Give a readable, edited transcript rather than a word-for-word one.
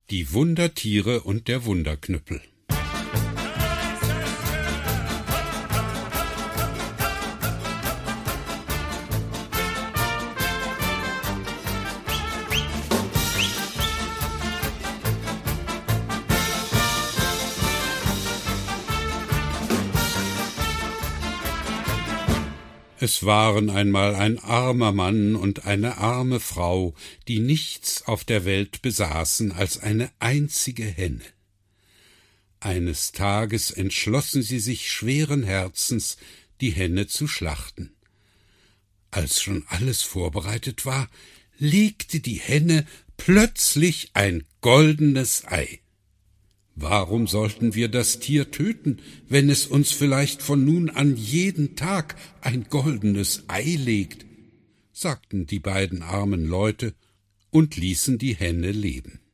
Die Wundertiere und der Wunderknüppel. Es waren einmal ein armer Mann und eine arme Frau, die nichts auf der Welt besaßen als eine einzige Henne. Eines Tages entschlossen sie sich schweren Herzens, die Henne zu schlachten. Als schon alles vorbereitet war, legte die Henne plötzlich ein goldenes Ei. Warum sollten wir das Tier töten, wenn es uns vielleicht von nun an jeden Tag ein goldenes Ei legt? Sagten die beiden armen Leute und ließen die Henne leben.